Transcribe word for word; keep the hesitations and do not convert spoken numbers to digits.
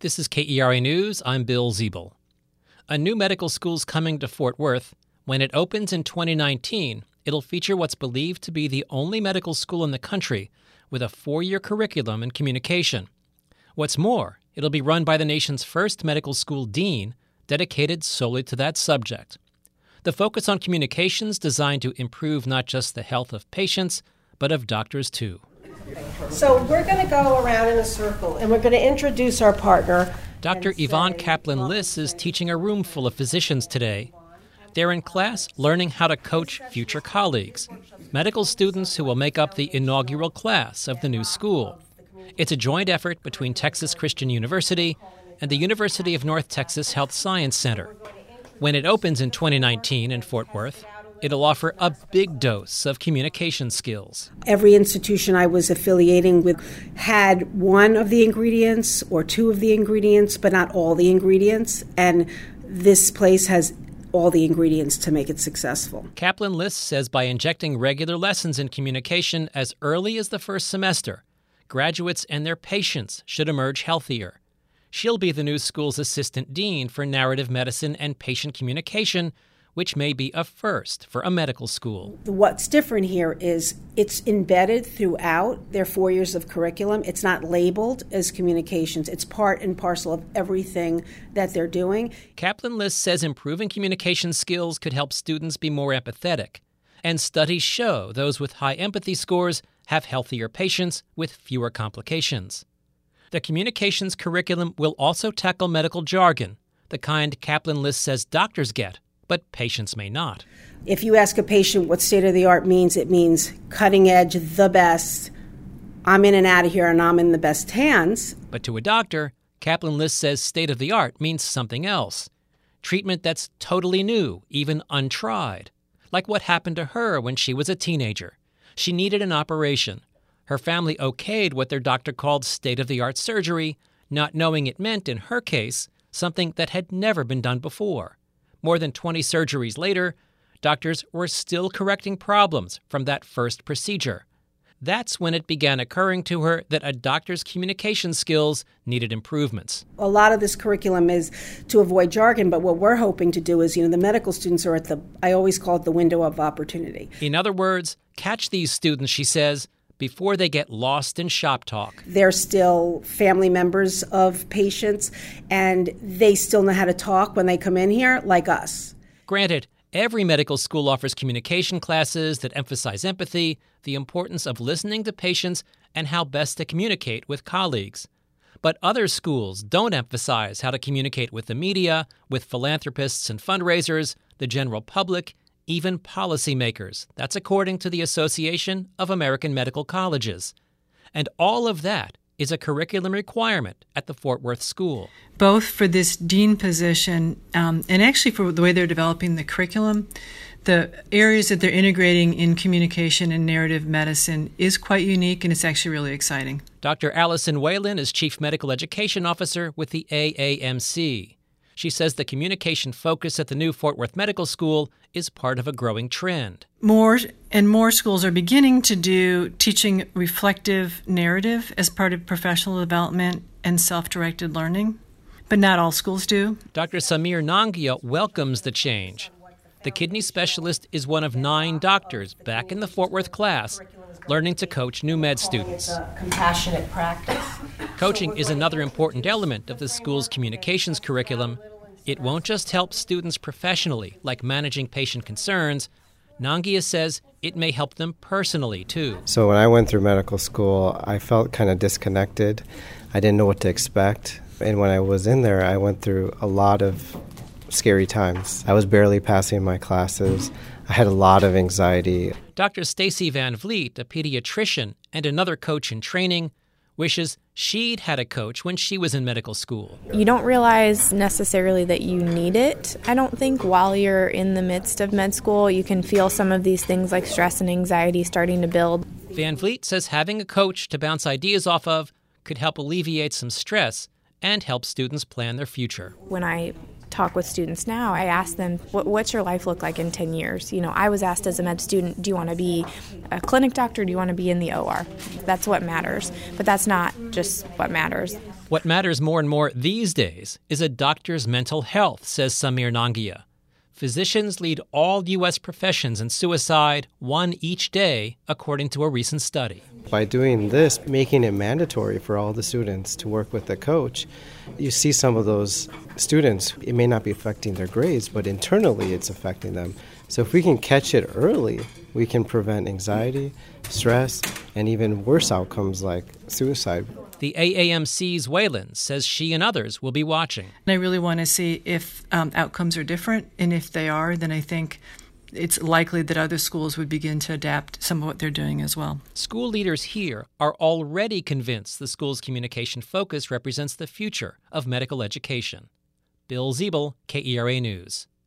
This is K E R A News. I'm Bill Ziebel. A new medical school's coming to Fort Worth. When it opens in twenty nineteen, it'll feature what's believed to be the only medical school in the country with a four-year curriculum in communication. What's more, it'll be run by the nation's first medical school dean, dedicated solely to that subject. The focus on communications designed to improve not just the health of patients, but of doctors too. So we're going to go around in a circle, and we're going to introduce our partner. Doctor Yvonne Kaplan-Liss is teaching a room full of physicians today. They're in class learning how to coach future colleagues, medical students who will make up the inaugural class of the new school. It's a joint effort between Texas Christian University and the University of North Texas Health Science Center. When it opens in twenty nineteen in Fort Worth, it'll offer a big dose of communication skills. Every institution I was affiliating with had one of the ingredients or two of the ingredients, but not all the ingredients. And this place has all the ingredients to make it successful. Kaplan-Liss says by injecting regular lessons in communication as early as the first semester, graduates and their patients should emerge healthier. She'll be the new school's assistant dean for narrative medicine and patient communication, which may be a first for a medical school. What's different here is it's embedded throughout their four years of curriculum. It's not labeled as communications. It's part and parcel of everything that they're doing. Kaplan-Liss says improving communication skills could help students be more empathetic. And studies show those with high empathy scores have healthier patients with fewer complications. The communications curriculum will also tackle medical jargon, the kind Kaplan-Liss says doctors get, but patients may not. If you ask a patient what state-of-the-art means, it means cutting edge, the best. I'm in and out of here, and I'm in the best hands. But to a doctor, Kaplan-Liss says state-of-the-art means something else. Treatment that's totally new, even untried. Like what happened to her when she was a teenager. She needed an operation. Her family okayed what their doctor called state-of-the-art surgery, not knowing it meant, in her case, something that had never been done before. More than twenty surgeries later, doctors were still correcting problems from that first procedure. That's when it began occurring to her that a doctor's communication skills needed improvements. A lot of this curriculum is to avoid jargon, but what we're hoping to do is, you know, the medical students are at the, I always call it the window of opportunity. In other words, catch these students, she says, before they get lost in shop talk. They're still family members of patients, and they still know how to talk when they come in here, like us. Granted, every medical school offers communication classes that emphasize empathy, the importance of listening to patients, and how best to communicate with colleagues. But other schools don't emphasize how to communicate with the media, with philanthropists and fundraisers, the general public, even policymakers. That's according to the Association of American Medical Colleges. And all of that is a curriculum requirement at the Fort Worth School. Both for this dean position um, and actually for the way they're developing the curriculum, the areas that they're integrating in communication and narrative medicine is quite unique, and it's actually really exciting. Doctor Allison Whalen is Chief Medical Education Officer with the A A M C. She says the communication focus at the new Fort Worth Medical School is part of a growing trend. More and more schools are beginning to do teaching reflective narrative as part of professional development and self-directed learning, but not all schools do. Doctor Samir Nangia welcomes the change. The kidney specialist is one of nine doctors back in the Fort Worth class, learning to coach new med students. Compassionate practice. Coaching is another important element of the school's communications curriculum. It won't just help students professionally, like managing patient concerns. Nangia says it may help them personally, too. So when I went through medical school, I felt kind of disconnected. I didn't know what to expect. And when I was in there, I went through a lot of scary times. I was barely passing my classes. I had a lot of anxiety. Doctor Stacy Van Vliet, a pediatrician and another coach in training, wishes she'd had a coach when she was in medical school. You don't realize necessarily that you need it. I don't think while you're in the midst of med school, you can feel some of these things like stress and anxiety starting to build. Van Vliet says having a coach to bounce ideas off of could help alleviate some stress and help students plan their future. When I talk with students now, I ask them, what, what's your life look like in ten years? You know, I was asked as a med student, do you want to be a clinic doctor? Do you want to be in the O R? That's what matters. But that's not just what matters. What matters more and more these days is a doctor's mental health, says Samir Nangia. Physicians lead all U S professions in suicide, one each day, according to a recent study. By doing this, making it mandatory for all the students to work with the coach, you see some of those students, it may not be affecting their grades, but internally it's affecting them. So if we can catch it early, we can prevent anxiety, stress, and even worse outcomes like suicide. The A A M C's Wayland says she and others will be watching. And I really want to see if um, outcomes are different, and if they are, then I think it's likely that other schools would begin to adapt some of what they're doing as well. School leaders here are already convinced the school's communication focus represents the future of medical education. Bill Ziebel, K E R A News.